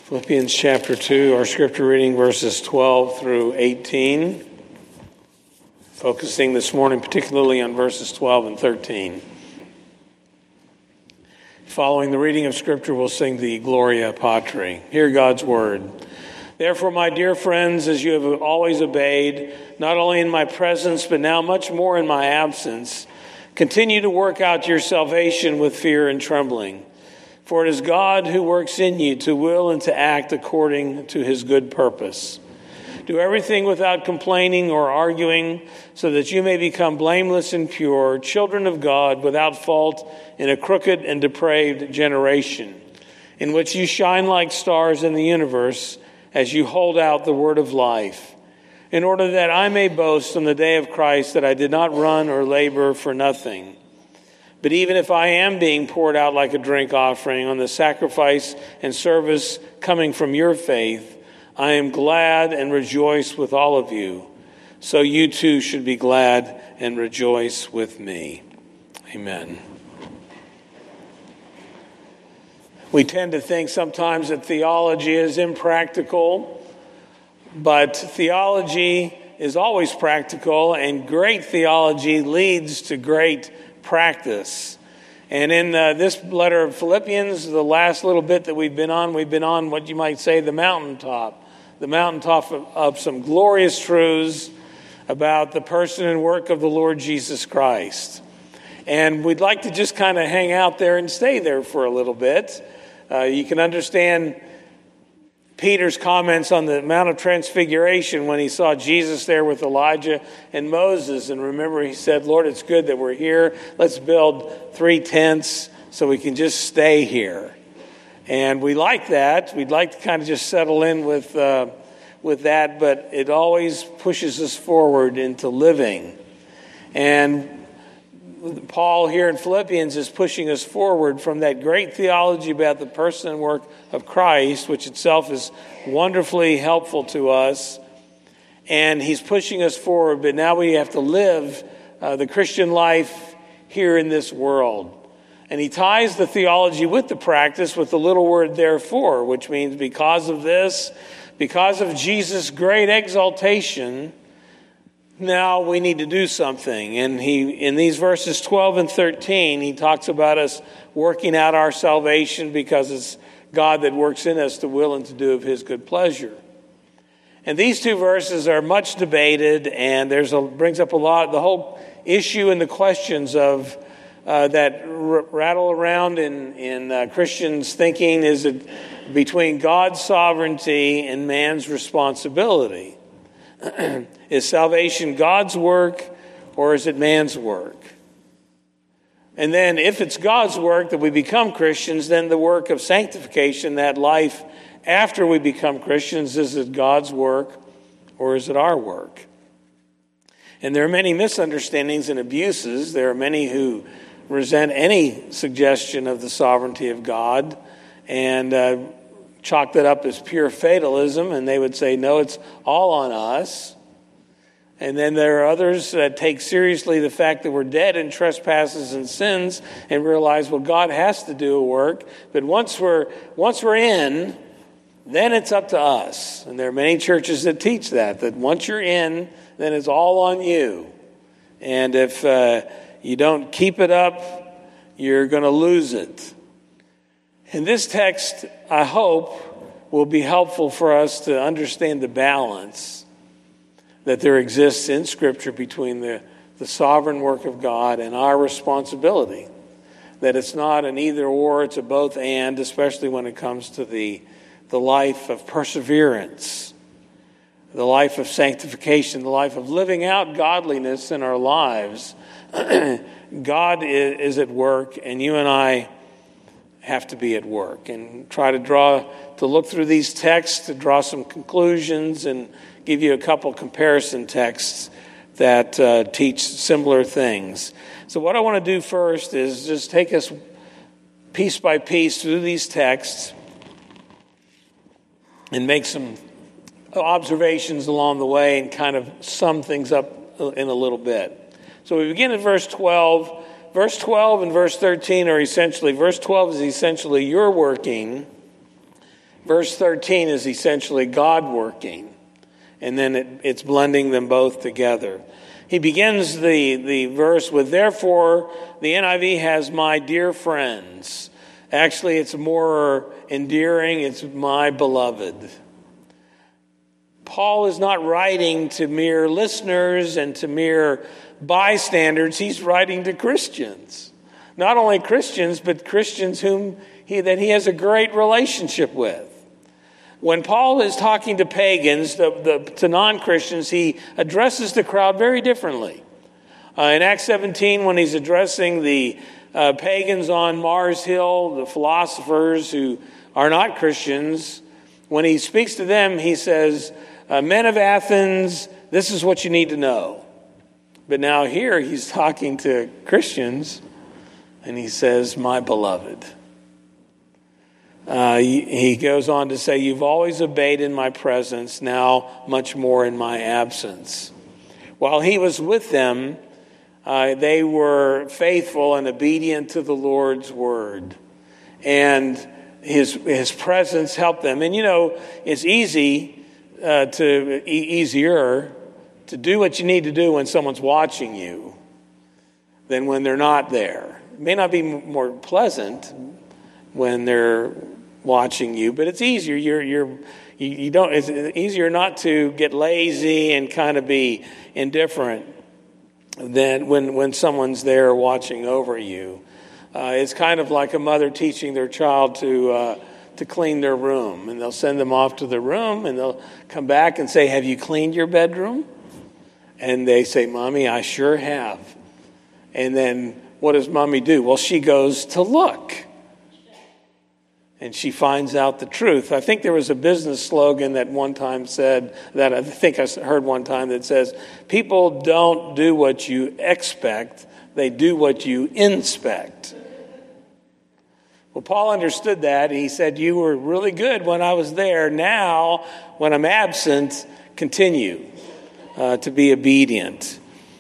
Philippians chapter 2, our scripture reading verses 12 through 18. Focusing this morning particularly on verses 12 and 13. Following the reading of scripture, we'll sing the Gloria Patri. Hear God's word. Therefore, my dear friends, as you have always obeyed, not only in my presence, but now much more in my absence, continue to work out your salvation with fear and trembling. For it is God who works in you to will and to act according to his good purpose. Do everything without complaining or arguing, so that you may become blameless and pure, children of God without fault in a crooked and depraved generation, in which you shine like stars in the universe as you hold out the word of life, in order that I may boast on the day of Christ that I did not run or labor for nothing. But even if I am being poured out like a drink offering on the sacrifice and service coming from your faith, I am glad and rejoice with all of you. So you too should be glad and rejoice with me. Amen. We tend to think sometimes that theology is impractical, but theology is always practical, and great theology leads to great practice. And in this letter of Philippians, the last little bit that we've been on what you might say the mountaintop of some glorious truths about the person and work of the Lord Jesus Christ. And we'd like to just kind of hang out there and stay there for a little bit. You can understand Peter's comments on the Mount of Transfiguration when he saw Jesus there with Elijah and Moses. And remember, he said, Lord, it's good that we're here. Let's build 3 tents so we can just stay here. And we like that. We'd like to kind of just settle in with that, but it always pushes us forward into living. And Paul here in Philippians is pushing us forward from that great theology about the person and work of Christ, which itself is wonderfully helpful to us. And he's pushing us forward, but now we have to live the Christian life here in this world. And he ties the theology with the practice with the little word therefore, which means because of this, because of Jesus' great exaltation, now we need to do something. And in these verses 12 and 13, he talks about us working out our salvation because it's God that works in us to will and to do of his good pleasure. And these two verses are much debated, and brings up a lot, the whole issue and the questions of that rattle around in Christians' thinking. Is it between God's sovereignty and man's responsibility? Is salvation God's work or is it man's work? And then if it's God's work that we become Christians, then the work of sanctification, that life after we become Christians, is it God's work or is it our work? And there are many misunderstandings and abuses. There are many who resent any suggestion of the sovereignty of God and chalk that up as pure fatalism, and they would say, no, it's all on us. And then there are others that take seriously the fact that we're dead in trespasses and sins and realize, well, God has to do a work, but once we're in, then it's up to us. And there are many churches that teach that once you're in, then it's all on you. And if you don't keep it up, you're going to lose it. And this text, I hope, will be helpful for us to understand the balance that there exists in Scripture between the sovereign work of God and our responsibility. That it's not an either or, it's a both and, especially when it comes to the life of perseverance, the life of sanctification, the life of living out godliness in our lives. God is at work, and you and I have to be at work, and try to look through these texts to draw some conclusions and give you a couple comparison texts that teach similar things. So what I want to do first is just take us piece by piece through these texts and make some observations along the way and kind of sum things up in a little bit. So we begin at verse 12. Verse 12 and verse 13 are essentially, verse 12 is essentially your working. Verse 13 is essentially God working, and then it's blending them both together. He begins the verse with, therefore, the NIV has my dear friends. Actually, it's more endearing. It's my beloved. Paul is not writing to mere listeners and to mere bystanders. He's writing to Christians. Not only Christians, but Christians whom he has a great relationship with. When Paul is talking to pagans, to non-Christians, he addresses the crowd very differently. In Acts 17, when he's addressing the pagans on Mars Hill, the philosophers who are not Christians, when he speaks to them, he says, men of Athens, this is what you need to know. But now here he's talking to Christians, and he says, my beloved. He goes on to say, you've always obeyed in my presence, now much more in my absence. While he was with them, they were faithful and obedient to the Lord's word. And his presence helped them. And it's easier to do what you need to do when someone's watching you than when they're not there. It may not be more pleasant when they're watching you, but it's easier. It's easier not to get lazy and kind of be indifferent than when someone's there watching over you. It's kind of like a mother teaching their child to clean their room, and they'll send them off to the room, and they'll come back and say, "Have you cleaned your bedroom?" And they say, "Mommy, I sure have." And then what does Mommy do? Well, she goes to look. And she finds out the truth. I think there was a business slogan that one time said, that I think I heard one time, that says, people don't do what you expect, they do what you inspect. Well, Paul understood that. He said, you were really good when I was there. Now, when I'm absent, continue to be obedient.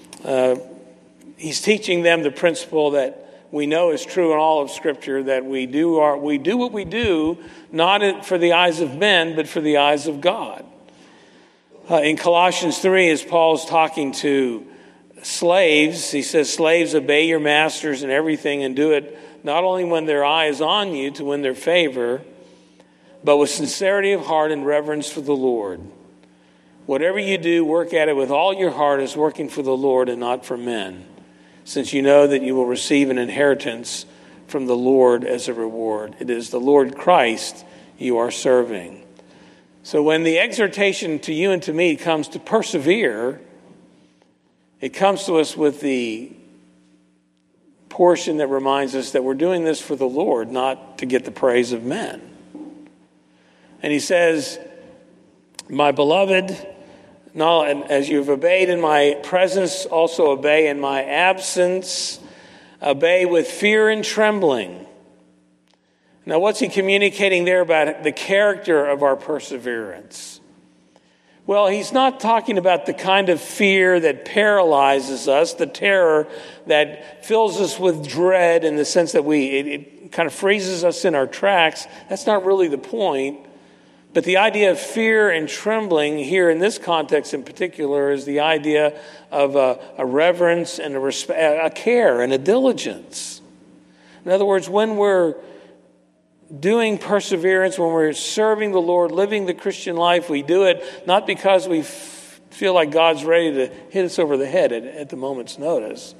He's teaching them the principle that we know is true in all of Scripture, that we do what we do, not for the eyes of men, but for the eyes of God. In Colossians 3, as Paul's talking to slaves, he says, slaves, obey your masters in everything, and do it not only when their eye is on you to win their favor, but with sincerity of heart and reverence for the Lord. Whatever you do, work at it with all your heart as working for the Lord and not for men, since you know that you will receive an inheritance from the Lord as a reward. It is the Lord Christ you are serving. So when the exhortation to you and to me comes to persevere, it comes to us with the portion that reminds us that we're doing this for the Lord, not to get the praise of men. And he says, my beloved, now, and as you've obeyed in my presence, also obey in my absence. Obey with fear and trembling. Now, what's he communicating there about the character of our perseverance? Well, he's not talking about the kind of fear that paralyzes us, the terror that fills us with dread in the sense that it kind of freezes us in our tracks. That's not really the point. But the idea of fear and trembling here in this context in particular is the idea of a reverence and a care and a diligence. In other words, when we're doing perseverance, when we're serving the Lord, living the Christian life, we do it not because we feel like God's ready to hit us over the head at the moment's notice,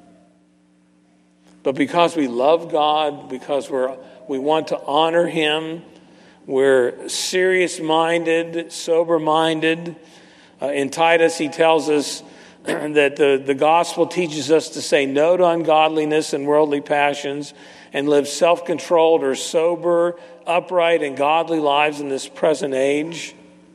but because we love God, because we want to honor Him. We're serious-minded, sober-minded. In Titus, he tells us that the gospel teaches us to say no to ungodliness and worldly passions and live self-controlled or sober, upright, and godly lives in this present age.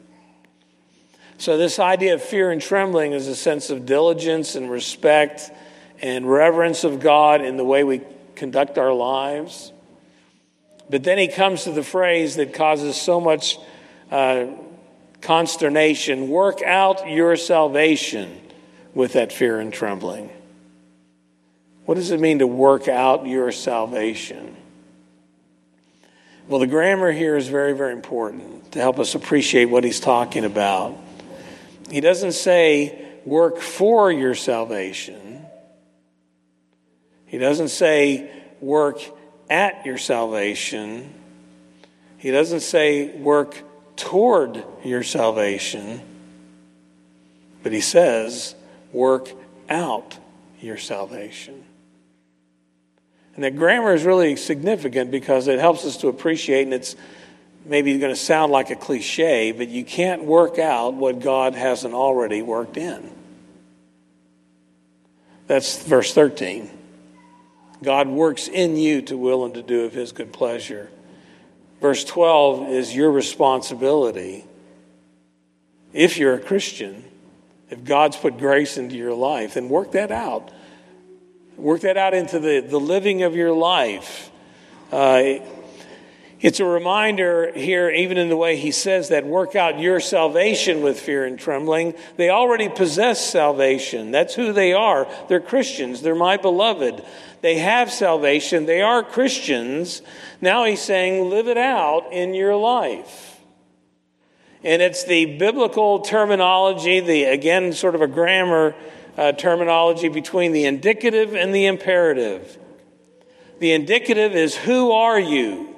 So this idea of fear and trembling is a sense of diligence and respect and reverence of God in the way we conduct our lives. But then he comes to the phrase that causes so much consternation: work out your salvation with that fear and trembling. What does it mean to work out your salvation? Well, the grammar here is very, very important to help us appreciate what he's talking about. He doesn't say work for your salvation. He doesn't say work at your salvation. He doesn't say work toward your salvation. But he says work out your salvation. And that grammar is really significant because it helps us to appreciate, and it's maybe going to sound like a cliche, but you can't work out what God hasn't already worked in. That's verse 13. God works in you to will and to do of his good pleasure. Verse 12 is your responsibility. If you're a Christian, if God's put grace into your life, then work that out. Work that out into the living of your life. It's a reminder here, even in the way he says that, work out your salvation with fear and trembling. They already possess salvation. That's who they are. They're Christians. They're my beloved. They have salvation. They are Christians. Now he's saying, live it out in your life. And it's the biblical terminology, again, sort of a grammar terminology between the indicative and the imperative. The indicative is, who are you?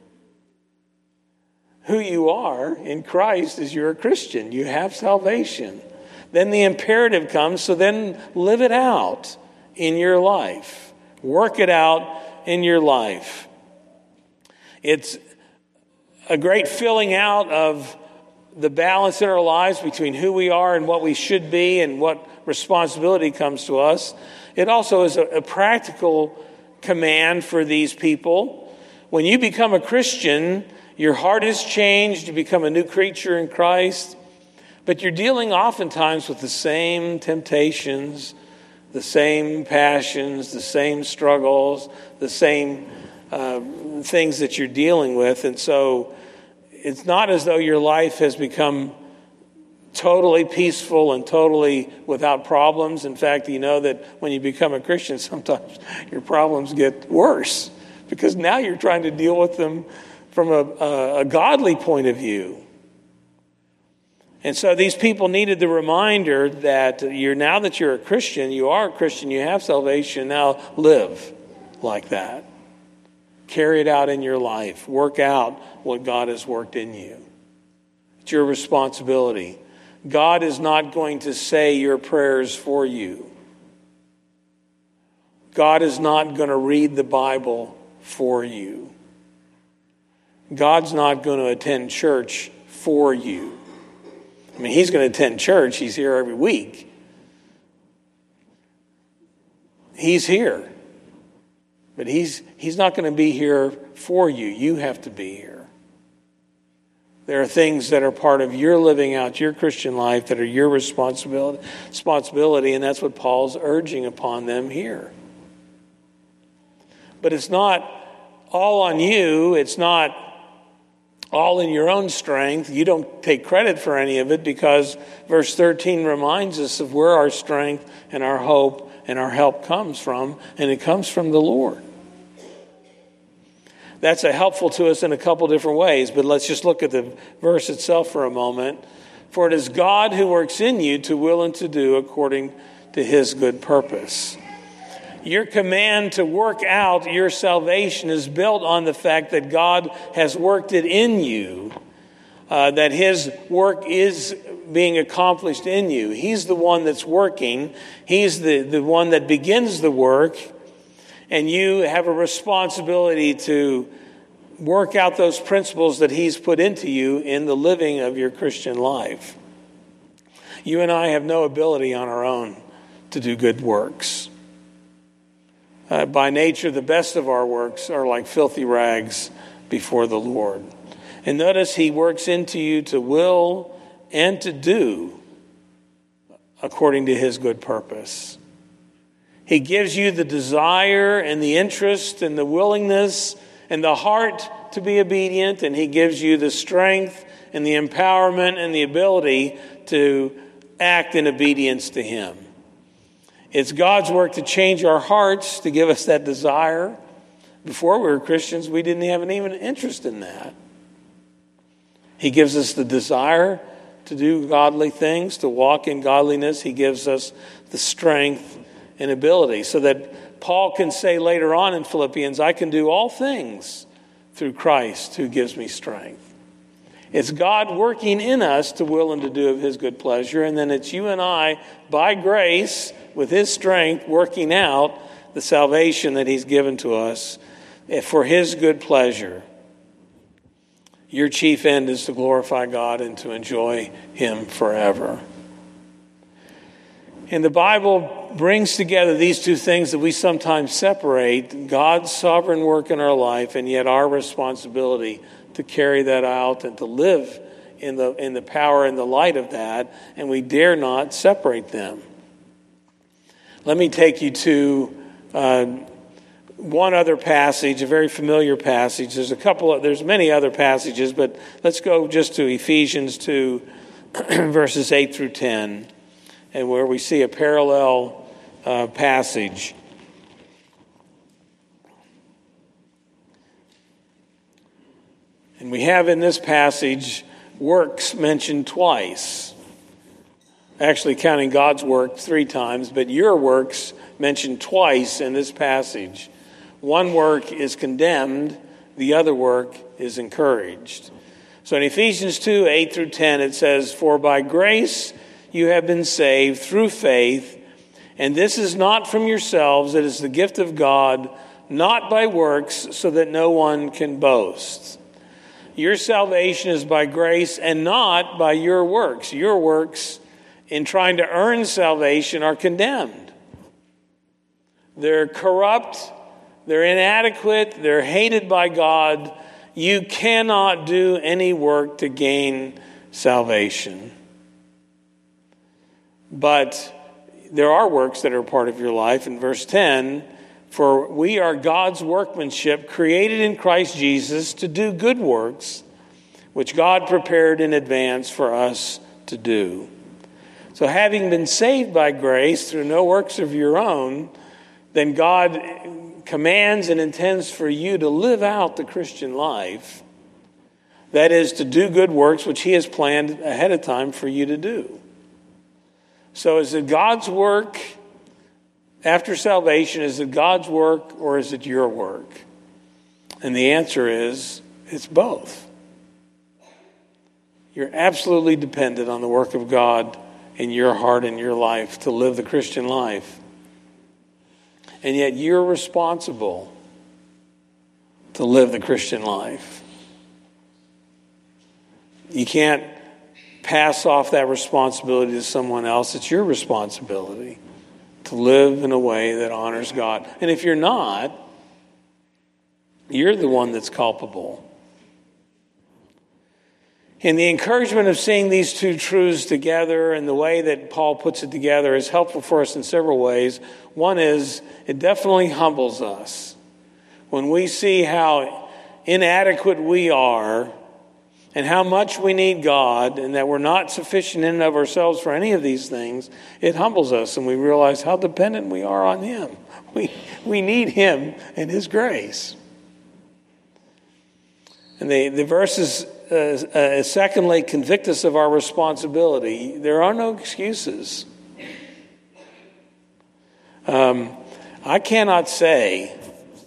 Who you are in Christ is you're a Christian. You have salvation. Then the imperative comes, so then live it out in your life. Work it out in your life. It's a great filling out of the balance in our lives between who we are and what we should be and what responsibility comes to us. It also is a practical command for these people. When you become a Christian, your heart is changed. You become a new creature in Christ. But you're dealing oftentimes with the same temptations, the same passions, the same struggles, the same things that you're dealing with. And so it's not as though your life has become totally peaceful and totally without problems. In fact, you know that when you become a Christian, sometimes your problems get worse because now you're trying to deal with them from a godly point of view. And so these people needed the reminder that now that you're a Christian, you are a Christian, you have salvation, now live like that. Carry it out in your life. Work out what God has worked in you. It's your responsibility. God is not going to say your prayers for you. God is not going to read the Bible for you. God's not going to attend church for you. I mean, he's going to attend church. He's here every week. He's here. But he's not going to be here for you. You have to be here. There are things that are part of your living out your Christian life that are your responsibility, and that's what Paul's urging upon them here. But it's not all on you. It's not all in your own strength. You don't take credit for any of it because verse 13 reminds us of where our strength and our hope and our help comes from, and it comes from the Lord. That's helpful to us in a couple different ways, but let's just look at the verse itself for a moment. For it is God who works in you to will and to do according to his good purpose. Your command to work out your salvation is built on the fact that God has worked it in you, that his work is being accomplished in you. He's the one that's working. He's the one that begins the work. And you have a responsibility to work out those principles that he's put into you in the living of your Christian life. You and I have no ability on our own to do good works. By nature, the best of our works are like filthy rags before the Lord. And notice he works into you to will and to do according to his good purpose. He gives you the desire and the interest and the willingness and the heart to be obedient, and he gives you the strength and the empowerment and the ability to act in obedience to him. It's God's work to change our hearts, to give us that desire, Before we were Christians, we didn't have even an interest in that. He gives us the desire to do godly things, to walk in godliness. He gives us the strength and ability so that Paul can say later on in Philippians, I can do all things through Christ who gives me strength. It's God working in us to will and to do of his good pleasure, and then it's you and I, by grace, with his strength, working out the salvation that he's given to us for his good pleasure. Your chief end is to glorify God and to enjoy him forever. And the Bible brings together these two things that we sometimes separate, God's sovereign work in our life and yet our responsibility to carry that out and to live in the power and the light of that, and we dare not separate them. Let me take you to one other passage, a very familiar passage. There's many other passages, but let's go just to Ephesians 2, verses 8 through 10, and where we see a parallel passage. And we have in this passage works mentioned twice. Actually, counting God's work 3 times, but your works mentioned twice in this passage. One work is condemned, the other work is encouraged. So in Ephesians 2, 8 through 10, it says, For by grace you have been saved through faith, and this is not from yourselves, it is the gift of God, not by works, so that no one can boast. Your salvation is by grace and not by your works. Your works in trying to earn salvation are condemned. They're corrupt, they're inadequate, they're hated by God. You cannot do any work to gain salvation. But there are works that are part of your life. In verse 10, for we are God's workmanship, created in Christ Jesus to do good works, which God prepared in advance for us to do. So having been saved by grace through no works of your own, then God commands and intends for you to live out the Christian life. That is, to do good works, which he has planned ahead of time for you to do. So is it God's work after salvation? Is it God's work or is it your work? And the answer is, it's both. You're absolutely dependent on the work of God in your heart and your life to live the Christian life. And yet you're responsible to live the Christian life. You can't pass off that responsibility to someone else. It's your responsibility to live in a way that honors God. And if you're not, you're the one that's culpable. And the encouragement of seeing these two truths together and the way that Paul puts it together is helpful for us in several ways. One is, it definitely humbles us. When we see how inadequate we are and how much we need God and that we're not sufficient in and of ourselves for any of these things, it humbles us and we realize how dependent we are on him. We need him and his grace. And the verses, secondly, convict us of our responsibility. There are no excuses. I cannot say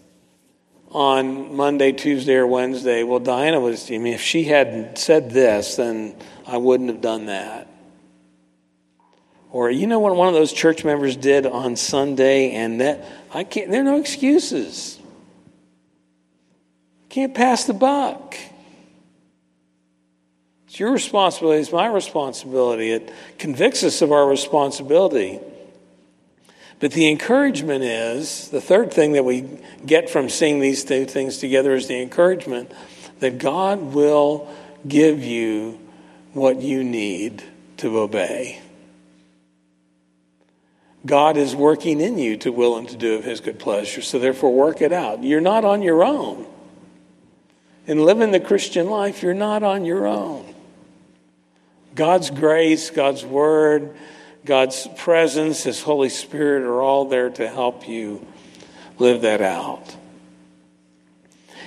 on Monday, Tuesday, or Wednesday, well, Diana if she hadn't said this, then I wouldn't have done that. Or, what one of those church members did on Sunday, and that, there are no excuses. Can't pass the buck. It's your responsibility. It's my responsibility. It convicts us of our responsibility. But the encouragement is, the third thing that we get from seeing these two things together is the encouragement that God will give you what you need to obey. God is working in you to will and to do of his good pleasure. So therefore work it out. You're not on your own. In living the Christian life, you're not on your own. God's grace, God's word, God's presence, his Holy Spirit are all there to help you live that out.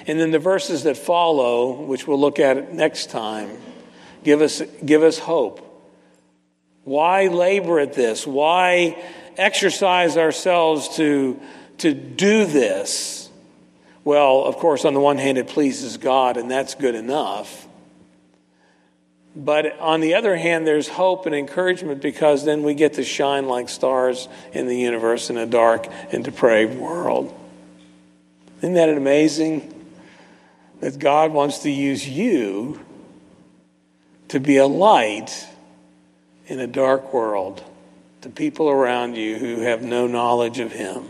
And then the verses that follow, which we'll look at next time, give us hope. Why labor at this? Why exercise ourselves to do this? Well, of course, on the one hand, it pleases God, and that's good enough. But on the other hand, there's hope and encouragement, because then we get to shine like stars in the universe in a dark and depraved world. Isn't that amazing? That God wants to use you to be a light in a dark world to people around you who have no knowledge of Him.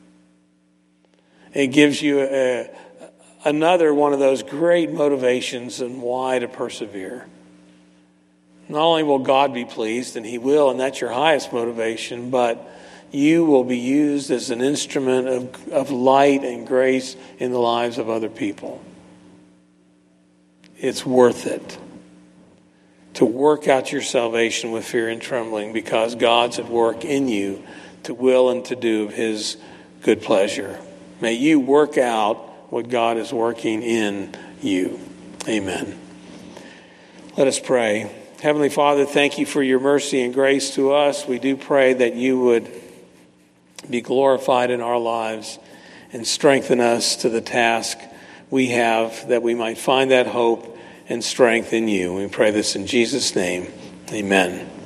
It gives you another one of those great motivations and why to persevere. Not only will God be pleased, and He will, and that's your highest motivation, but you will be used as an instrument of light and grace in the lives of other people. It's worth it to work out your salvation with fear and trembling, because God's at work in you to will and to do of His good pleasure. May you work out what God is working in you. Amen. Let us pray. Heavenly Father, thank you for your mercy and grace to us. We do pray that you would be glorified in our lives and strengthen us to the task we have, that we might find that hope and strength in you. We pray this in Jesus' name. Amen.